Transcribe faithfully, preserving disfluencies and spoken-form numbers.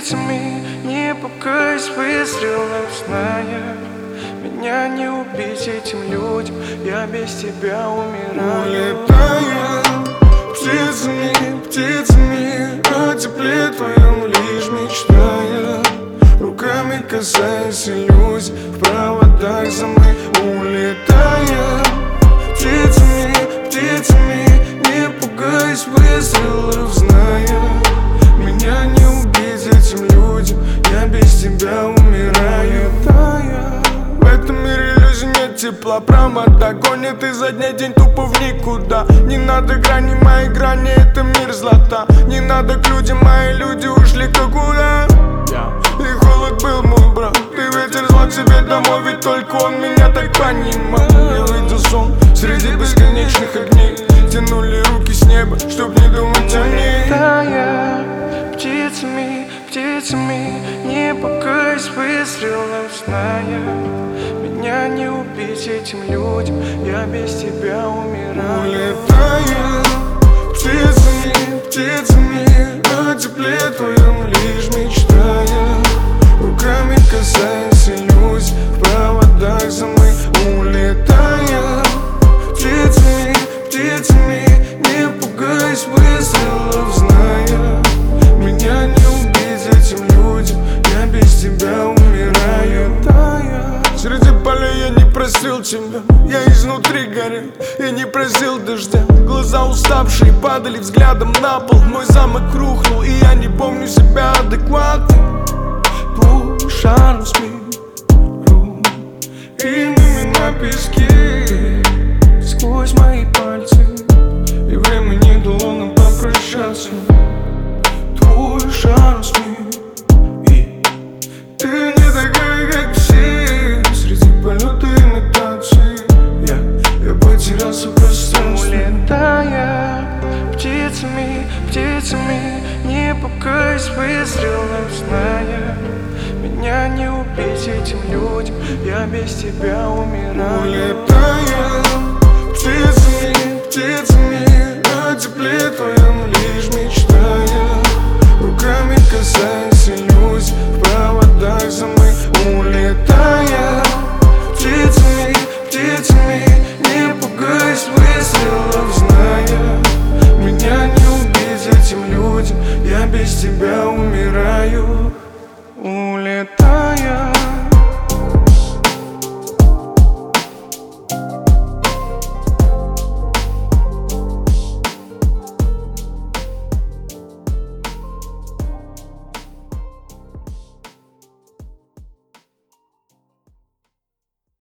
птицами, не пугаясь выстрелов, зная, меня не убить этим людям, я без тебя умираю. Улетая птицами, птицами, о тепле твоем лишь мечтая, руками касаясь иллюзий, в проводах замы. Улетая птицами, птицами, не пугаясь выстрелов, зная, меня не убить этим людям, я без тебя умираю. В этом мире иллюзий нет тепла, провода гонят изо дня день тупо в никуда. Не надо грани, мои грани, это мир злата. Не надо к людям, мои люди ушли-ка куда? И холод был мой брат, ты ветер зла к себе домой, ведь только он меня так понимал. Я видел сон среди бесконечных огней, тянули руки с неба, чтоб не думать о ней. Улетая птицами, птицами, не пугаясь выстрелов, зная, меня не убить этим людям, я без тебя умираю. Улетая птицами, птицами, о тепле твоем лишь мечтая, руками касаясь иллюзий, в проводах замы. Улетая птицами, птицами, не пугаясь выстрелов, зная, меня не убить этим людям, я без тебя умираю. Среди полей я не просил тебя, я изнутри горел, я не просил дождя. Глаза уставшие падали взглядом на пол, мой замок рухнул, и я не помню себя адекватным. Твой шарм смиру имя на песке сквозь мои пальцы, и время не дало нам попрощаться. Твой шарм смиру, и ты не такая, как все. Среди полета имитации я, я потерялся в пространстве. Улетая птицами, птицами, не пугаясь выстрелов, зная, меня не убить этим людям, я без тебя умираю. Улетая птицами, птицами, о тепле твоем лишь мечтая, руками касаясь иллюзий, в проводах замы. Улетая птицами, птицами, не пугаясь выстрелов, зная, меня не убить этим людям, я без тебя умираю. Улетая